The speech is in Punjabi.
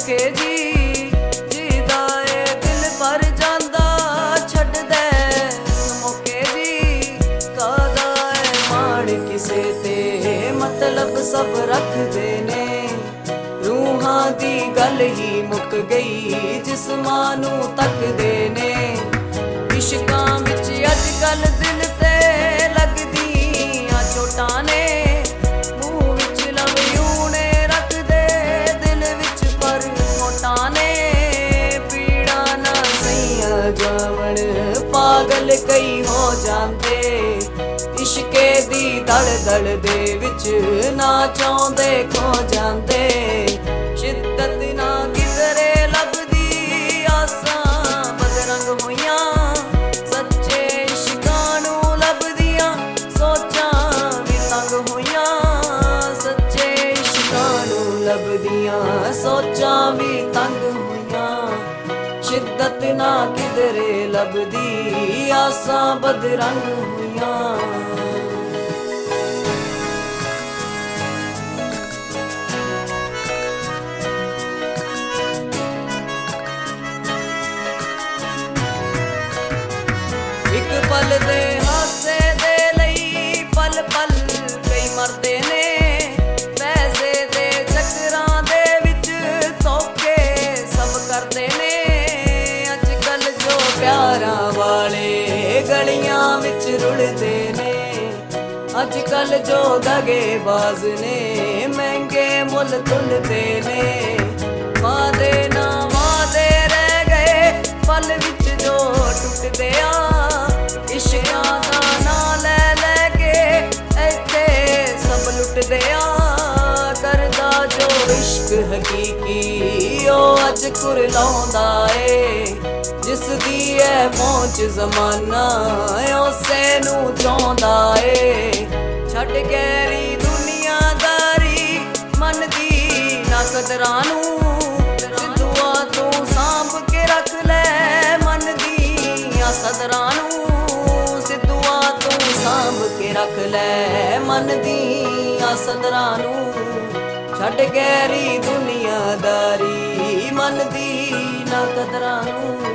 ਮੌਕੇ ਜੀ, ਜਿਹਦਾ ਏ ਦਿਲ ਭਰ ਜਾਂਦਾ ਛੱਡ ਦੇ ਇਸ ਮੌਕੇ ਜੀ। ਕਾਹਦਾ ਏ ਮਾਣ ਕਿਸੇ ਤੇ ਮਤਲਬ ਸਭ ਰੱਖਦੇ ਨੇ, ਰੂਹਾਂ ਦੀ ਗੱਲ ਹੀ ਮੁੱਕ ਗਈ ਜਿਸਮਾਂ ਨੂੰ ਤੱਕਦੇ ਨੇ। ਇਸ਼ਕਾਂ ਵਿੱਚ ਅੱਜ ਕੱਲ ਦਿਲ ਤੇ ਲੱਗਦੀਆਂ ਚੋਟਾਂ ਨੇ, ਮੂੰਹ ਵਿੱਚ ਲਵ ਯੂ ਨੇ ਰੱਖਦੇ ਦਿਲ ਵਿੱਚ ਪਰ ਮੋਟਾਂ ਨੇ। ਪੀੜਾ ਨਾ ਸਹੀਆਂ ਜਾਵਣ ਪਾਗਲ ਕਈ ਹੋ ਜਾਂਦੇ, ਇਸ਼ਕੇ ਦੀ ਦਲਦਲ ਦੇ ਵਿੱਚ ਨਾ ਚਾਹੁੰਦੇ ਖੋ ਜਾਂਦੇ। ਸ਼ਿੱਦਤ ਨਾ ਕਿਧਰੇ ਲੱਭਦੀ ਆਸਾਂ ਬਦਰੰਗ ਹੋਈਆਂ, ਸੱਚੇ ਇਸ਼ਕਾਂ ਨੂੰ ਲੱਭਦੀਆਂ ਸੋਚਾਂ ਵੀ ਤੰਗ ਹੋਈਆਂ। ਸੱਚੇ ਇਸ਼ਕਾਂ ਨੂੰ ਲੱਭਦੀਆਂ ਸੋਚਾਂ ਵੀ ਤੰਗ ਹੋਈਆਂ। ਸ਼ਿੱਦਤ ਨਾ ਕਿਧਰੇ ਲੱਭਦੀ ਆਸਾਂ ਬਦਰੰਗ ਹੋਈਆਂ। ਇੱਕ ਪਲ ਦੇ ਹਾਸੇ ਦੇ ਲਈ ਪਲ ਪਲ ਕਈ ਮਰਦੇ ਨੇ, ਪੈਸੇ ਦੇ ਚੱਕਰਾਂ ਦੇ ਵਿੱਚ ਧੋਖੇ ਸਭ ਕਰਦੇ ਨੇ। ਅੱਜ ਕੱਲ ਜੋ ਪਿਆਰਾਂ ਵਾਲੇ ਗਲੀਆਂ ਵਿੱਚ ਰੁਲਦੇ ਨੇ, ਅੱਜ ਕੱਲ ਜੋ ਦਗੇਬਾਜ਼ ਨੇ ਮਹਿੰਗੇ ਮੁੱਲ ਤੁਲਦੇ ਨੇ। ਵਾਦੇ ਨਾ ਵਾਦੇ ਰਹਿ ਗਏ ਪਲ ਵਿੱਚ ਜੋ ਟੁੱਟਦੇ ਆ, ਇਸ਼ਕਾਂ ਦਾ ਨਾਂ ਲੈ ਲੈ ਕੇ ਇੱਥੇ ਸਭ ਲੁੱਟਦੇ ਆ। ਕਰਦਾ ਜੋ ਇਸ਼ਕ ਹਕੀਕੀ ਉਹ ਅੱਜ ਕੁਰਲਾਉਂਦਾ ਏ, ਜਿਸ ਦੀ ਐ ਪਹੁੰਚ ਜ਼ਮਾਨਾ ਉਸੇ ਨੂੰ ਚਾਹੁੰਦਾ ਏ। ਛੱਡ ਗਹਿਰੀ ਦੁਨੀਆਦਾਰੀ ਮਨ ਦੀ ਨਾ ਕਦਰਾਂ ਨੂੰ, ਸਿੱਧੂਆ ਤੂੰ ਸਾਂਭ ਕੇ ਰੱਖ ਲੈ ਮਨ ਦੀਆਂ ਸਦਰਾਂ ਨੂੰ। ਸਿੱਧੂਆ ਤੂੰ ਸਾਂਭ ਕੇ ਰੱਖ ਲੈ ਮਨ ਦੀਆਂ ਸਦਰਾਂ ਨੂੰ। ਛੱਡ ਗਹਿਰੀ ਦੁਨੀਆਦਾਰੀ ਮਨ ਦੀ ਨਾ ਕਦਰਾਂ ਨੂੰ।